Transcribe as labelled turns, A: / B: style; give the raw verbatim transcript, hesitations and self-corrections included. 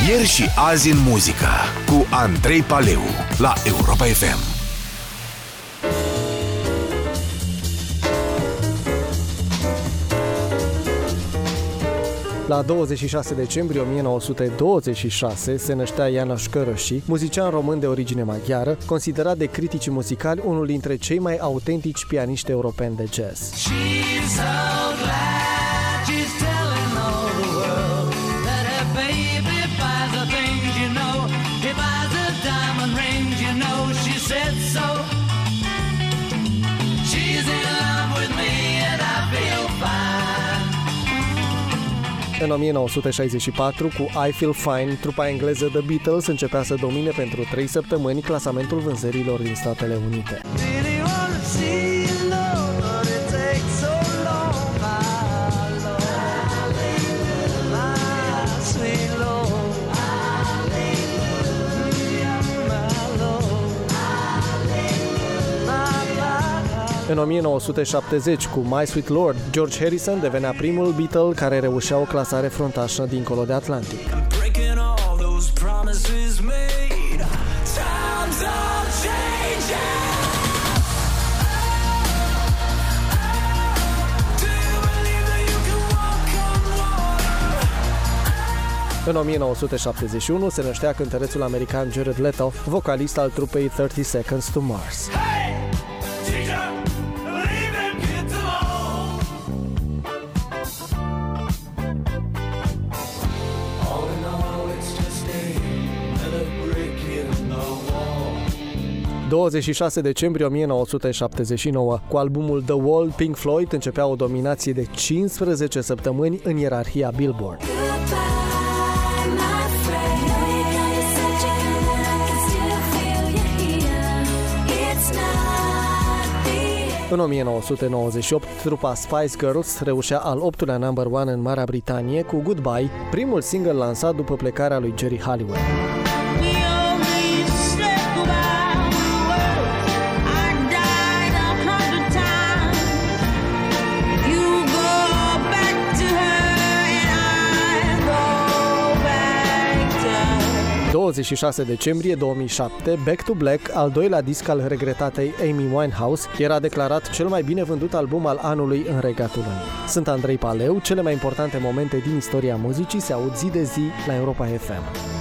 A: Ieri și azi în muzică cu Andrei Paleu la Europa F M.
B: La douăzeci și șase decembrie o mie nouă sute douăzeci și șase se năștea János Körösi, muzician român de origine maghiară, considerat de criticii muzicali unul dintre cei mai autentici pianiști europeni de jazz. În o mie nouă sute șaizeci și patru, cu I Feel Fine, trupa engleză The Beatles începea să domine pentru trei săptămâni clasamentul vânzărilor din Statele Unite. În o mie nouă sute șaptezeci, cu My Sweet Lord, George Harrison devenea primul Beatle care reușea o clasare fruntașă dincolo de Atlantic. În o mie nouă sute șaptezeci și unu se năștea cântărețul american Jared Leto, vocalist al trupei thirty seconds to Mars. douăzeci și șase decembrie o mie nouă sute șaptezeci și nouă, cu albumul The Wall, Pink Floyd începea o dominație de cincisprezece săptămâni în ierarhia Billboard. În o mie nouă sute nouăzeci și opt, trupa Spice Girls reușea al optulea number one în Marea Britanie cu Goodbye, primul single lansat după plecarea lui Geri Halliwell. douăzeci și șase decembrie două mii șapte, Back to Black, al doilea disc al regretatei Amy Winehouse, era declarat cel mai bine vândut album al anului în Regatul Unit. Sunt Andrei Paleu, cele mai importante momente din istoria muzicii se aud zi de zi la Europa F M.